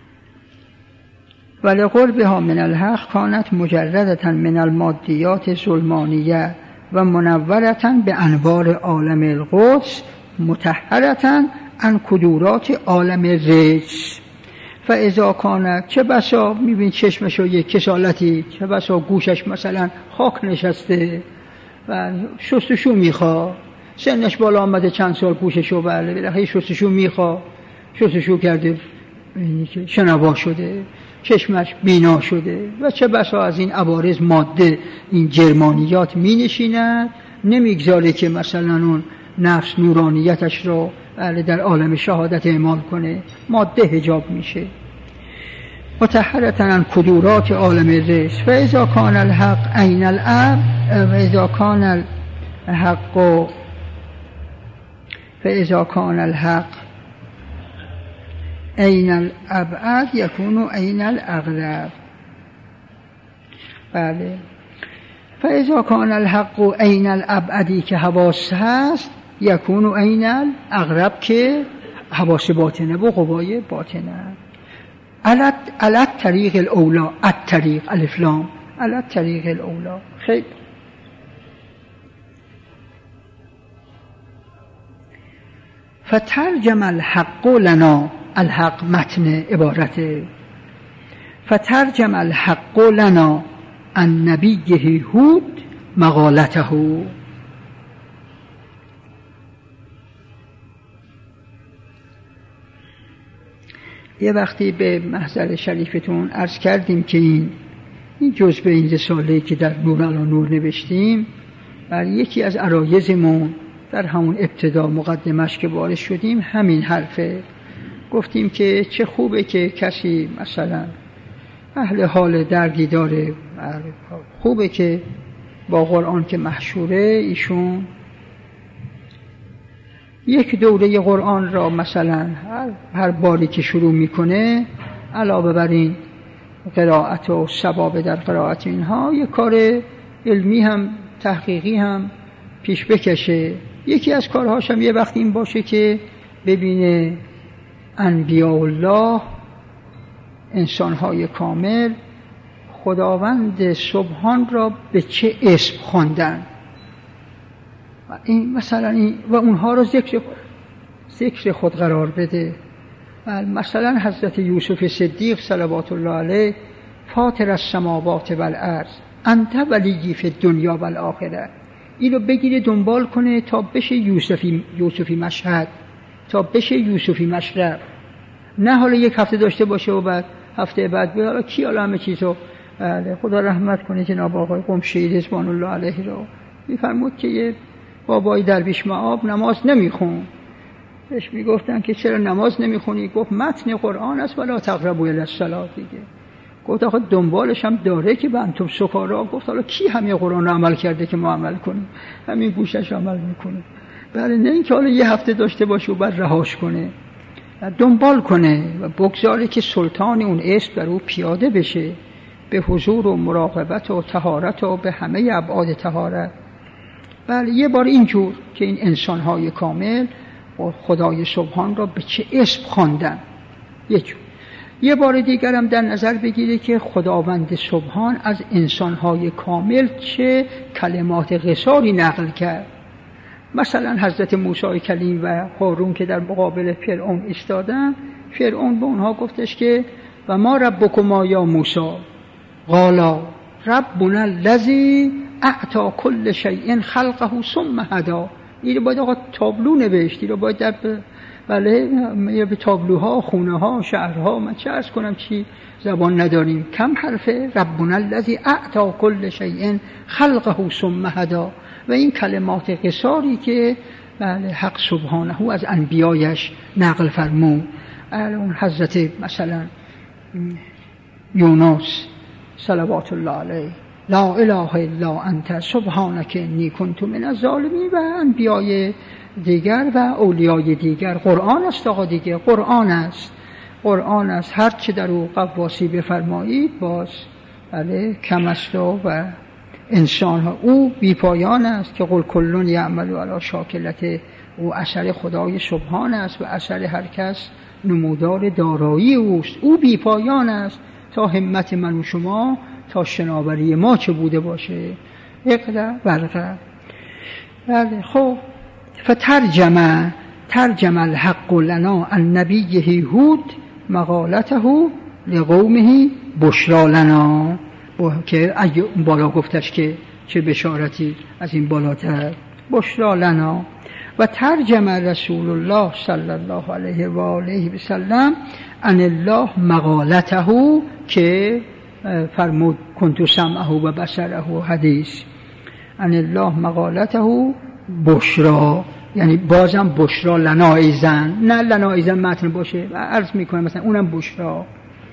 ولقربها من الحق کانت مجردة من المادیات ظلمانیه و منورة به انوار عالم القدس مطهرة عن کدورات عالم رجس. فاذا کان، چه بسا میبین چشمشو یک کسالتی، چه بسا گوشش مثلا خاک نشسته و شستشو میخواه، سنش بالا آمده چند سال گوششو بالاخره شستشو میخواه، شستشو کرده شنوا شده، چشمش بینا شده و چه بسا از این عوارض ماده این جرمانیات می نشیند، نمیگذاره که مثلا اون نفس نورانیتش رو در عالم شهادت اعمال کنه، ماده حجاب میشه. مطهرة عن کدورات عالم الرجس. فاذا کان الحق عین الاب فاذا کان الحق فاذا کان الحق عین الابعد یکون عین الاغلب. بله. فاذا کان الحق عین الابعدی که حواس هست یکون عین الاغرب که حواس باطنه و قوای باطنه. علت طریق الاولا، الطریق الف لام علت طریق الاولا. خیلی فترجم الحق لنا، الحق متن عبارته، فترجم الحق لنا عن نبیه هود مقالته. یه وقتی به محضر شریفتون عرض کردیم که این جزء این رساله‌ای که در نور علی نور نوشتیم بر یکی از عرایضمون در همون ابتدا مقدمش که وارد شدیم همین حرفه. گفتیم که چه خوبه که کسی مثلا اهل حال دردی داره، خوبه که با قرآن که محشوره ایشون یک دوره قرآن را مثلا هر باری که شروع میکنه علاوه بر این قرائت و ثواب در قرائت اینها یک کار علمی هم تحقیقی هم پیش بکشه. یکی از کارهاش هم یه وقت این باشه که ببینه انبیاء الله، انسانهای کامل، خداوند سبحان را به چه اسم خواندن و این مثلا این و اونها را ذکر خود قرار بده. مثلا حضرت یوسف صدیق صلوات الله علیه فاطر السماوات والارض انت ولی فی الدنیا والآخره، اینو بگیره دنبال کنه تا بشه یوسفی مشهد، تا بشه یوسفی مشرب، نه حالا یک هفته داشته باشه و بعد هفته بعد بیاد حالا کی حالا همه چیزو. خدا رحمت کنه جناب آقای قمشهری رضوان الله علیه رو میفرمود که یه بابای درویش معاب نماز نمیخون، بهش میگفتن که چرا نماز نمیخونی؟ گفت متن قرآن است ولا تقربوا الی الصلاة دیگه. گفت آخه دنبالش هم داره که انتم سکارا. گفت حالا کی همه قرآن رو عمل کرده که ما عمل کنیم؟ همین گوشش عمل میکنه. بله، نه اینکه حالا یه هفته داشته باشه و بعد رهاش کنه، دنبال کنه و بگذاره که سلطان اون اسم در او پیاده بشه به حضور و مراقبت و طهارت و به همه ابعاد طهارت. بله، یه بار اینجور که این انسان‌های کامل و خدای سبحان را به چه اسم خواندن. یه بار دیگر هم در نظر بگیره که خداوند سبحان از انسان‌های کامل چه کلمات قصاری نقل کرد. مثلا حضرت موسی کلیم و هارون که در مقابل فرعون ایستادن، فرعون به اونها گفتش که و ما ربکما یا موسی قالا ربنا الذی اعطی کل شیء خلقه ثم هدی. این باید آقا تابلو نوشت، این باید در به تابلوها، خونه ها، شهرها، من چه عرض کنم چی زبان نداریم، کم حرفه. ربنا الذی اعطی کل شیء خلقه ثم هدی. و این کلمات قصاری که حق سبحانه از انبیایش نقل فرمود. اون حضرت مثلا یونس صلوات الله علیه لا اله الا انت سبحانک انی کنت من الظالمین، و انبیای دیگر و اولیای دیگر. قرآن است آقا دیگه، قرآن است. هر چه در او قواسی بفرمایید باز کم است و انسان ها او بی پایان است که قل کلون یعمل علی شاکلته. او اثر خدای سبحان است و اثر هر کس نمودار دارایی اوست. او بی پایان است تا همت من و شما، تا شناوری ما چه بوده باشه. اقرأ ورقه. بله، خب ترجم الحق لنا عن نبیه هود مقالته لقومه بشرا لنا، که بالا گفتش که چه بشارتی از این بالاتر. بشرا لنا. و ترجم رسول الله صلی الله علیه و آله و سلم ان الله مقالته، که فرمود کنت سمعه و بصره حدیث. ان الله مقالته بشرا، یعنی بازم بشرا لنا ایزن، نه لنا ایزن متن باشه و عرض میکنه مثلا اونم بشرا.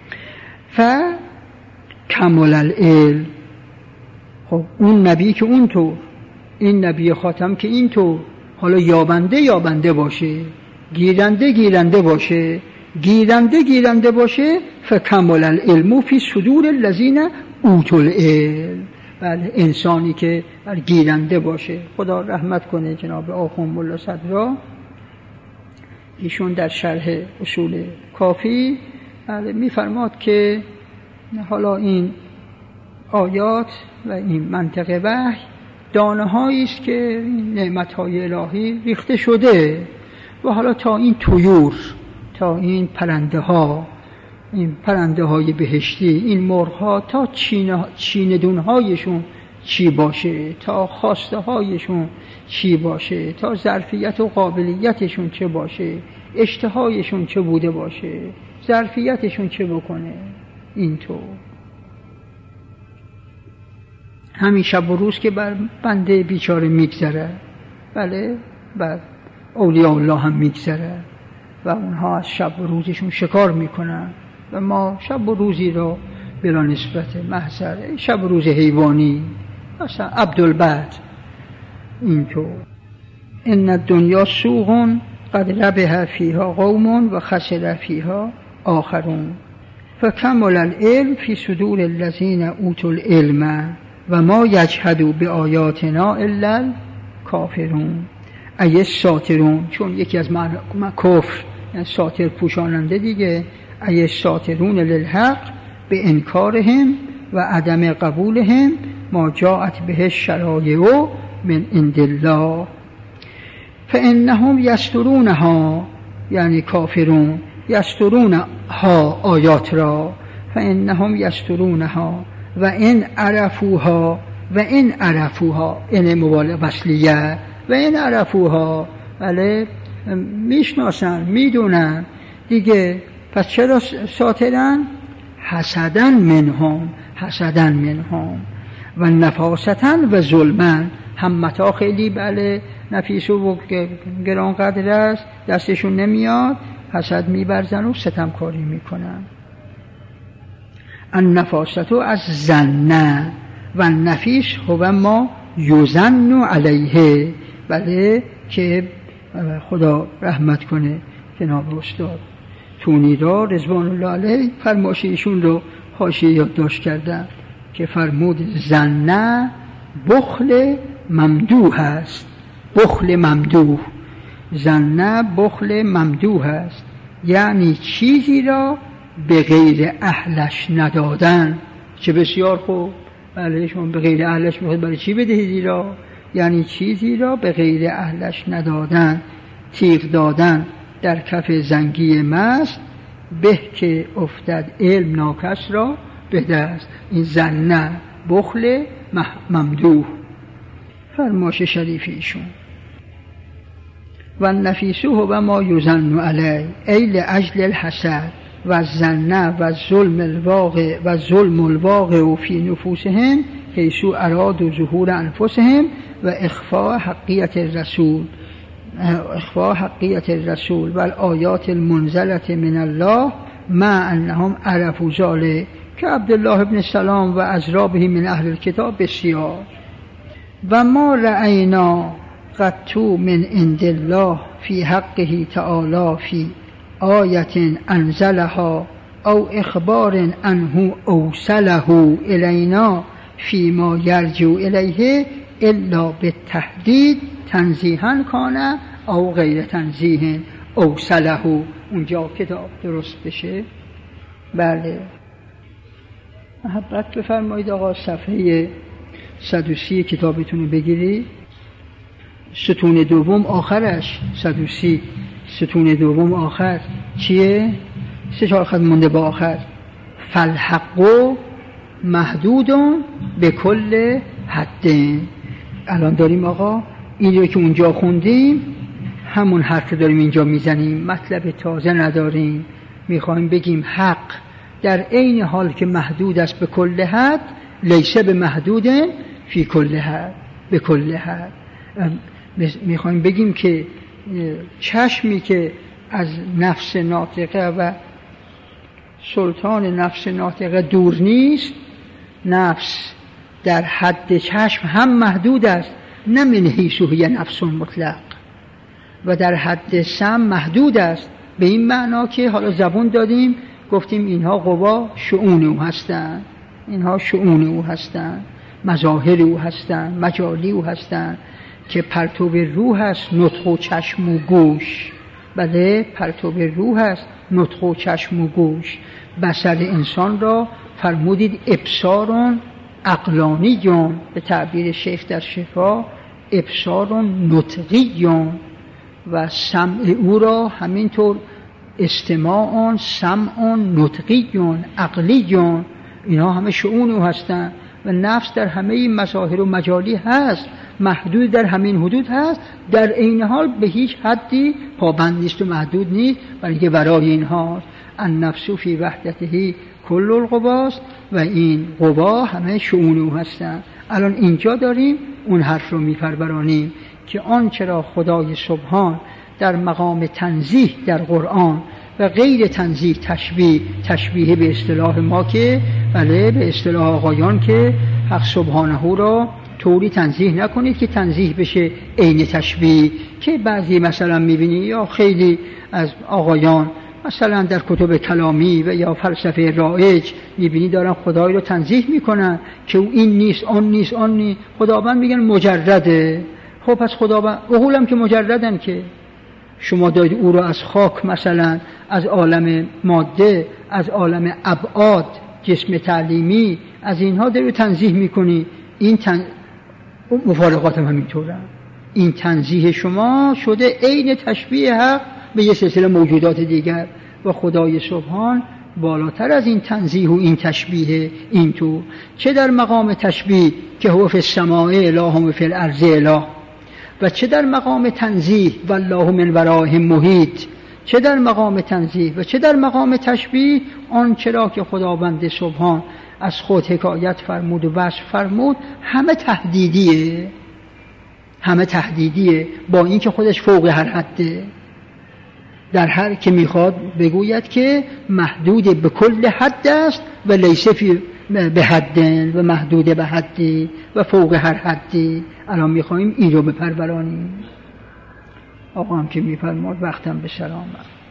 کمال العلم. خب اون نبی که اونطور، این نبی خاتم که اینطور، حالا یابنده باشه، گیرنده باشه. فکمال العلم فی صدور الذین اوتوا العلم. بله، انسانی که گیرنده باشه. خدا رحمت کنه جناب آخوند ملا صدرا، ایشون در شرح اصول کافی میفرماد که حالا این آیات و این منطق وحی دانه هایی است که نعمت های الهی ریخته شده و حالا تا این طیور، تا این پرنده های بهشتی، این مرغ ها، تا چیندون هایشون چی باشه، تا خواسته هایشون چی باشه، تا ظرفیت و قابلیتشون چه باشه، اشتهایشون چه بوده باشه، ظرفیتشون چه بکنه. اینطور همین شب و روز که بر بنده بیچاره میگذره، بله بر اولیاء الله هم میگذره و اونها از شب و روزشون شکار میکنن و ما شب و روزی رو بلا نسبت محضر شب و روز حیوانی مثلا عبدالبعد اینطور. ان الدنیا سوق قد ربح فیها قوم و خسر فیها آخرون فکمل العلم فی صدور الذین اوتوا العلم و ما یجحدوا بآیاتنا الا الکافرون ای الساطرون، چون یکی از معنی کفر یعنی ساطر پوشاننده دیگه، ای الساطرون للحق به انکارهم و عدم قبولهم ما جاءت به الشرایع من عند الله فانهم یسترونها، یعنی کافرون یسترونها آیات را، فانهم یسترونها و ان عرفوها این مبالغه وصلیه و این عرفوها، بله میشناسن میدونن دیگه. پس چرا ساترن؟ حسدن منهم و نفاستن و ظلمن، همتا خیلی بله نفیس و گران قدر است، دستشون نمیاد، حسد میبرزن و ستمکاری میکنن. النفاست از زن و النفیس هو ما یظن علیه، بله که خدا رحمت کنه جناب استاد تونی را رضوان الله علیه فرمایش ایشون رو حاشیه یادداشت کردن که فرمود زن بخل ممدوح است، بخل ممدوح، زن بخل ممدوح است یعنی چیزی را به غیر اهلش ندادن. چه بسیار خوب، بله شما به غیر اهلش میخواید برای چی بدهیدی را؟ یعنی چیزی را به غیر اهلش ندادن. تیغ دادن در کف زنگی مست به که افتد علم ناکس را به دست. این زن بخل ممدوح فرمایش شریف ایشون. و نفیسه و ما یظن علی ای لاجل الحسد و زن و ظلم الواقع فی نفوسهم حیث ارادوا ظهور انفسهم و اخفاء حقیت الرسول و الآیات المنزلة من الله مع انهم عرفوا ذلك که عبدالله ابن سلام و ازرابه من اهل الکتاب بسیار. و ما رأینا قطو من عند الله فی حقه تعالی فی آیت انزلها او اخبار عنه اوصله الینا فی ما یرجع الیه الا بالتحدید تنزیها کان او غیر تنزیه اوصله. اونجا کتاب درست بشه. بله محبت بفرمایید آقا صفحه 130 کتابتون رو بگیرید، ستون دوم آخرش 130 ستون دوم آخر چیه؟ 3-4 خط مونده با آخر. فالحق محدود به کل حد. الان داریم آقا این رو که اونجا خوندیم همون حرف داریم اینجا میزنیم، مطلب تازه نداریم. میخوایم بگیم حق در عین حال که محدود است به کل حد لیسه به محدود فی کل حد به کل حد. میخوایم بگیم که چشمی که از نفس ناطقه و سلطان نفس ناطقه دور نیست، نفس در حد چشم هم محدود است، نه من حیث هی نفس مطلق، و در حد سم محدود است به این معنا که حالا زبون دادیم گفتیم اینها قوا شؤون او هستند، اینها شؤون او هستند، مظاهر او هستند، مجالی او هستند که پرتو روح است نطق و چشم و گوش. بله پرتو روح است نطق و چشم و گوش. بصر انسان را فرمودید ابصار عقلانی جان، به تعبیر شیخ در شفا ابصار نطقی جان، و سمع او را همینطور استماع سمع نطقی جان عقلی جان. اینا همه شؤون او هستند و نفس در همه این مظاهر و مجالی هست، محدود در همین حدود هست، در عین حال به هیچ حدی پابند نیست و محدود نیست، برای اینکه ورای این هاست. النفس فی وحدته کل القواست و این قوا همه شؤون او هستند. الان اینجا داریم اون حرف رو میپرورانیم که آنچه را خدای سبحان در مقام تنزیه در قرآن و غیر تنزیه تشبیه به اصطلاح ما که بله به اصطلاح آقایان که حق سبحانه را طوری تنزیه نکنید که تنزیه بشه عین تشبیه، که بعضی مثلا میبینی یا خیلی از آقایان مثلا در کتب کلامی و یا فلسفه رایج میبینی دارن خدای رو تنزیه میکنن که او این نیست آن نیست آن نیست، خداوند میگن مجرده. خب پس خداوند عقولم که مجردن، که شما دارید او رو از خاک مثلا از عالم ماده از عالم ابعاد جسم تعلیمی از اینها دارید تنزیه میکنی. این مفارقات هم همینطوره. این تنزیه شما شده عین تشبیه حق به یه سلسله موجودات دیگر و خدای سبحان بالاتر از این تنزیه و این تشبیه. این تو چه در مقام تشبیه که هو فی السماء اله و فی الارض اله، و چه در مقام تنزیه والله من ورائهم محیط، چه در مقام تنزیه و چه در مقام تشبیه آنچه را که خداوند سبحان از خود حکایت فرمود و وصف فرمود همه تهدیدیه، همه تهدیدیه، با اینکه خودش فوق هر حده، در هر که میخواد بگوید که محدود به کل حد است و لیس فی به حدن و محدود به حدی و فوق هر حدی. الان میخواییم این رو بپرورانیم. آقا هم که میفرماد وقتم به سلامت.